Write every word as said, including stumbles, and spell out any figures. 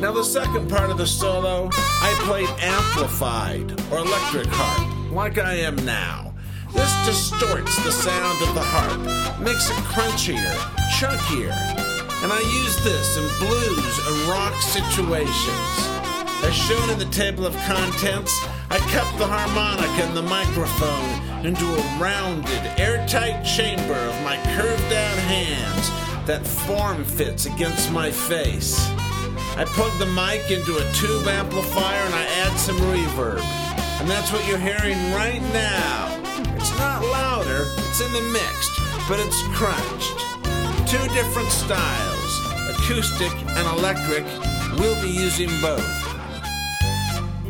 Now the second part of the solo, I played amplified or electric harp, like I am now. This distorts the sound of the harp, makes it crunchier, chunkier, and I use this in blues and rock situations. As shown in the table of contents, I cup the harmonica and the microphone into a rounded, airtight chamber of my curved-out hands that form-fits against my face. I plug the mic into a tube amplifier and I add some reverb. And that's what you're hearing right now. It's not louder, it's in the mixed, but it's crunched. Two different styles, acoustic and electric. We'll be using both.